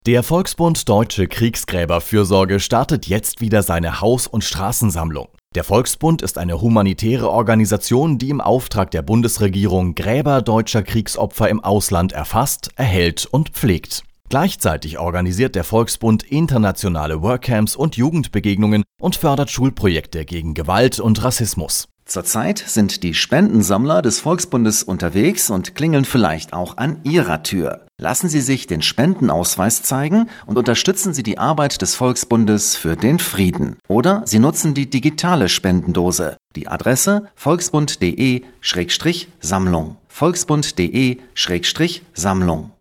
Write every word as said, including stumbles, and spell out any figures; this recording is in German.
Der Volksbund Deutsche Kriegsgräberfürsorge startet jetzt wieder seine Haus- und Straßensammlung. Der Volksbund ist eine humanitäre Organisation, die im Auftrag der Bundesregierung Gräber deutscher Kriegsopfer im Ausland erfasst, erhält und pflegt. Gleichzeitig organisiert der Volksbund internationale Workcamps und Jugendbegegnungen und fördert Schulprojekte gegen Gewalt und Rassismus. Zurzeit sind die Spendensammler des Volksbundes unterwegs und klingeln vielleicht auch an Ihrer Tür. Lassen Sie sich den Spendenausweis zeigen und unterstützen Sie die Arbeit des Volksbundes für den Frieden. Oder Sie nutzen die digitale Spendendose. Die Adresse volksbund punkt de Schrägstrich Sammlung. volksbund punkt de Schrägstrich Sammlung.